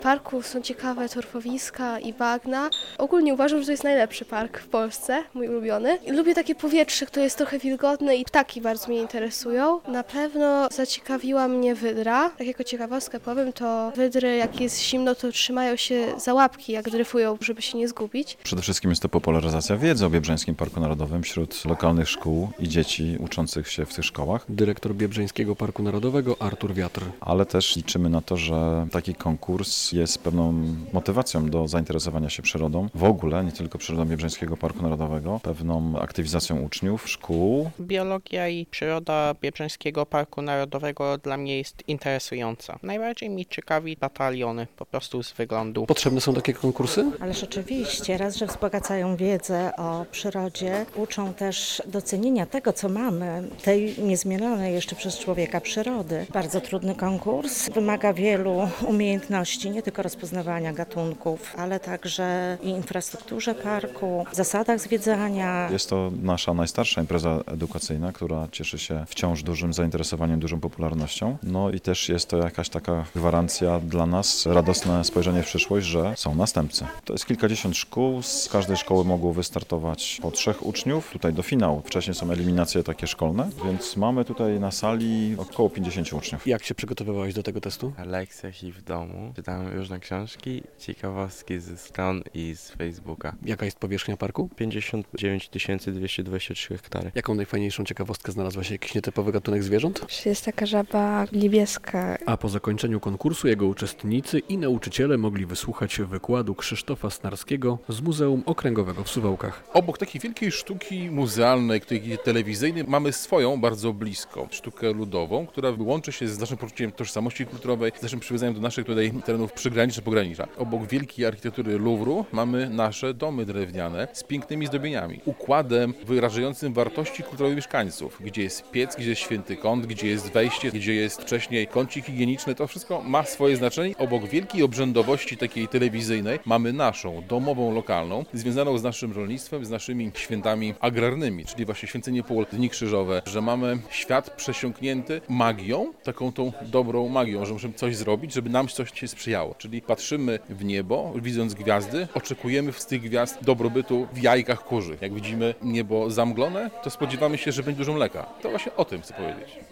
parku są ciekawe torfowiska i bagna. Ogólnie uważam, że to jest najlepszy park w Polsce, mój ulubiony. I lubię takie powietrze, które jest trochę wilgotne i ptaki bardzo mnie interesują. Na pewno zaciekawiła mnie wydra. Tak jako ciekawostkę powiem, to wydry jak jest zimno, to trzymają się za łapki, jak dryfują, żeby się nie zgubić. Przede wszystkim jest to popularyzacja wiedzy o Biebrzańskim Parku Narodowym wśród lokalnych szkół i dzieci uczących się w tych szkołach. Dyrektor Biebrzańskiego Parku Narodowego Artur Wiatr. Ale też liczymy na to, że taki konkurs jest pewną motywacją do zainteresowania się przyrodą. W ogóle, nie tylko przyrodą Biebrzańskiego Parku Narodowego, pewną aktywizacją uczniów, szkół. Biologia i przyroda Biebrzańskiego Parku Narodowego dla mnie jest interesująca. Najbardziej mi ciekawi bataliony, po prostu z wyglądu. Potrzebne są takie konkursy? Ależ oczywiście, raz, że wzbogacają wiedzę o przyrodzie, uczą też docenienia tego, co mamy, tej niezmienionej jeszcze przez człowieka przyrody. Bardzo trudny konkurs, wymaga wielu umiejętności, nie tylko rozpoznawania gatunków, ale także i infrastrukturze parku, zasadach zwiedzania. Jest to nasza najstarsza impreza edukacyjna, która cieszy się wciąż dużym zainteresowaniem, dużą popularnością. No i też jest to jakaś taka gwarancja dla nas, radosne spojrzenie w przyszłość, że są następcy. To jest kilkadziesiąt szkół, z każdej szkoły mogło wystartować po 3 uczniów, tutaj do finału. Wcześniej są eliminacje takie szkolne, więc mamy tutaj na sali około 50 uczniów. Jak się przygotowywałeś do tego testu? Na lekcjach i w domu czytałem różne książki, ciekawostki ze stron i z Facebooka. Jaka jest powierzchnia parku? 59 223 hektary. Jaką najfajniejszą ciekawostkę znalazłaś? Jakiś nietypowy gatunek zwierząt? Jest taka żaba niebieska. A po zakończeniu konkursu jego uczestnicy i nauczyciele mogli wysłuchać wykładu Krzysztofa Snarskiego z Muzeum Okręgowego w Suwałkach. Obok takiej wielkiej sztuki muzealnej, telewizyjnej, mamy swoją bardzo blisko sztukę ludową, która łączy się z naszym poczuciem tożsamości kulturowej, z naszym przywiązaniem do naszych tutaj terenów przygranicznych, pogranicza. Obok wielkiej architektury Luwru mamy nasze domy drewniane z pięknymi zdobieniami, układem wyrażającym wartości kulturowe mieszkańców, gdzie jest piec, gdzie jest święty kąt, gdzie jest wejście, gdzie jest wcześniej kącik higieniczny, to wszystko ma swoje znaczenie. Obok wielkiej obrzędowości takiej telewizyjnej mamy naszą domową, lokalną, związaną z naszym rolnictwem, z naszymi świętami agrarnymi, czyli właśnie święcenie pól, dni krzyżowe, że mamy świat przesiąknięty magią, taką tą dobrą magią, że musimy coś zrobić, żeby nam coś się sprzyjało. Czyli patrzymy w niebo, widząc gwiazdy, oczekujemy z tych gwiazd dobrobytu w jajkach kurzy. Jak widzimy niebo zamglone, to spodziewamy się, że będzie dużo mleka. To właśnie o tym chcę powiedzieć.